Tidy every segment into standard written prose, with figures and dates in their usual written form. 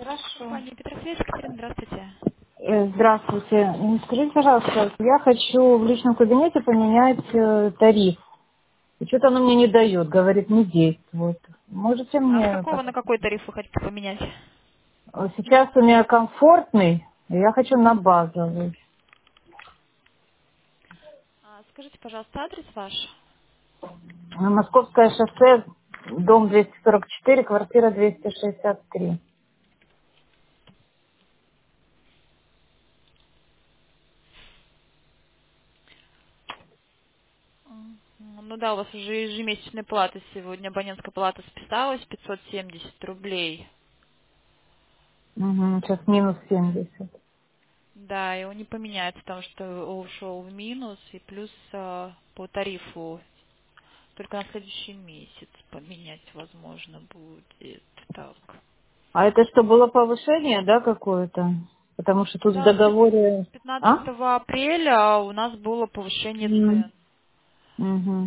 Хорошо. Компания Петрофлес, Екатерина, здравствуйте. Здравствуйте. Скажите, пожалуйста, я хочу в личном кабинете поменять тариф. И что-то оно мне не дает, говорит, не действует. Можете А с мне... какого на какой тариф вы хотите поменять? Сейчас у меня комфортный, и я хочу на базовый. Скажите, пожалуйста, адрес ваш. На Московское шоссе, дом 244, квартира 263. Ну да, у вас уже ежемесячная плата сегодня. Абонентская плата списалась 570 рублей. Угу, сейчас минус 70. Да, и он не поменяется, потому что ушел в минус, и плюс по тарифу только на следующий месяц поменять возможно будет. Так. А это что, было повышение, да, какое-то? Потому что тут в Да, договоре... с 15 А? апреля у нас было повышение цен. Угу.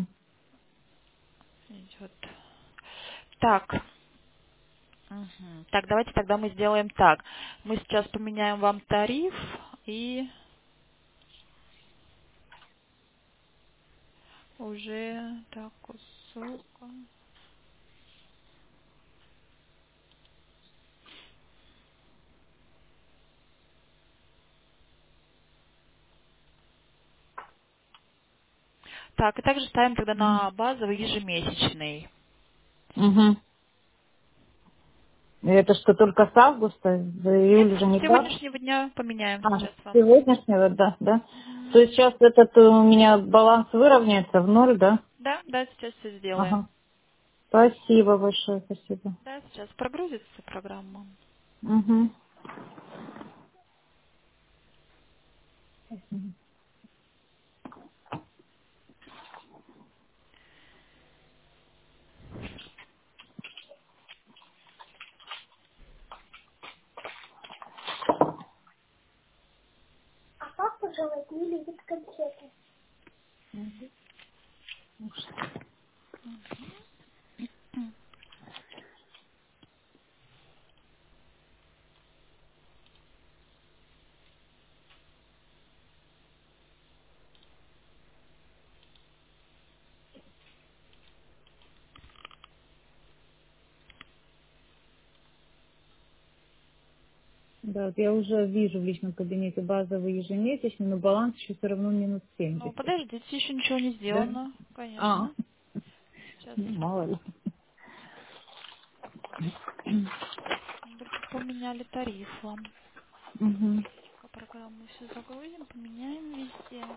Вот. Так, так, давайте тогда мы сделаем так. Мы сейчас поменяем вам тариф и уже так, ссылка. Так, и также ставим тогда на базовый ежемесячный. Угу. И это что, только с августа? За Нет, июль уже с не брал? сегодняшнего дня поменяем А, с сейчас вам. сегодняшнего, да, да. То Мгм. есть сейчас этот у меня баланс выровняется в ноль, да? Да, да, сейчас все сделаем. Ага. Спасибо большое, спасибо. Да, сейчас прогрузится программа. Угу. Да, вот я уже вижу в личном кабинете базовый ежемесячный, но баланс еще все равно минус Ну, 70. подождите, еще ничего не Да? сделано, А, конечно. Сейчас ну, мало ли. только поменяли тариф вам. Угу. По программу все загрузим, поменяем везде.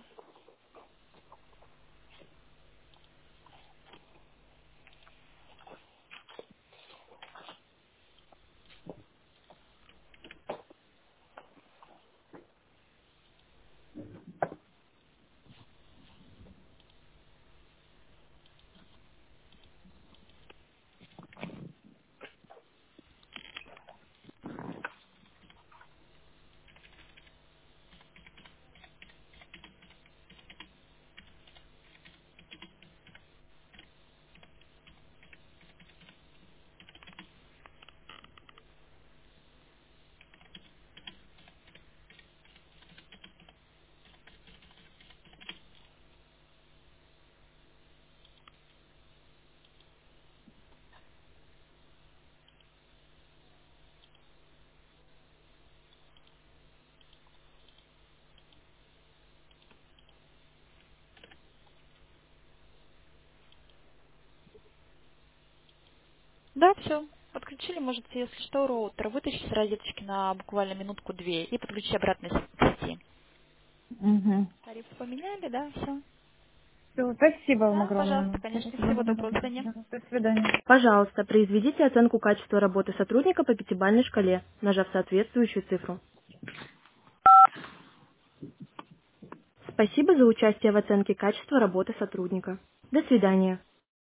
Да, все. Подключили, можете, если что, роутер вытащить с розеточки на буквально минутку-две и подключить обратно к сети. Угу. Тариф поменяли, да, все. Все, спасибо вам Да, пожалуйста, огромное. конечно. Спасибо. Всего доброго, до свидания. До свидания. Пожалуйста, произведите оценку качества работы сотрудника по пятибалльной шкале, нажав соответствующую цифру. Спасибо за участие в оценке качества работы сотрудника. До свидания.